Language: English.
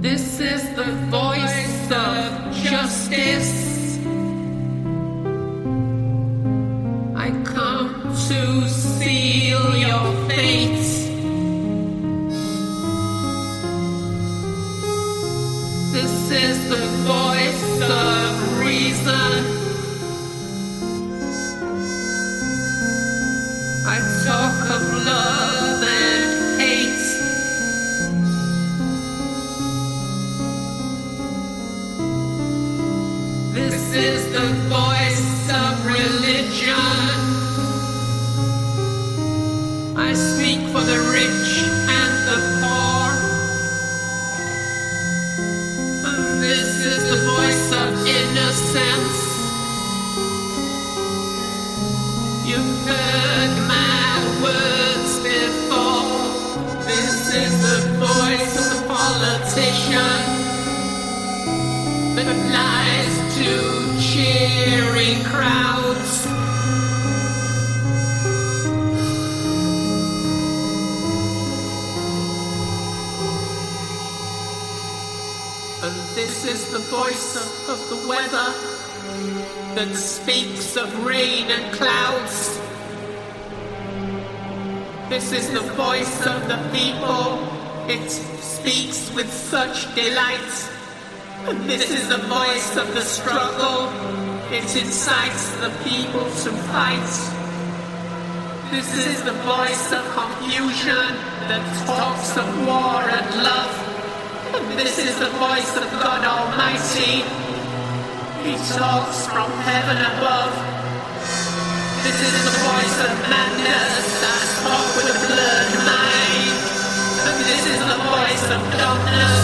This is the voice of justice. I come to seal your fate. This is the voice of reason. I talk of love and hate. This is the voice of religion. I speak for the rich and the poor. This is the voice of innocence. You've heard my words before. This is the voice of the politician that lies to cheering crowds. And this is the voice of the weather that speaks of rain and clouds. This is the voice of the people. It speaks with such delight. And this is the voice of the struggle. It incites the people to fight. This is the voice of confusion that talks of war and love. And this is the voice of God Almighty. He talks from heaven above. This is the voice of madness that talks with a blurred mind. And this is the voice of darkness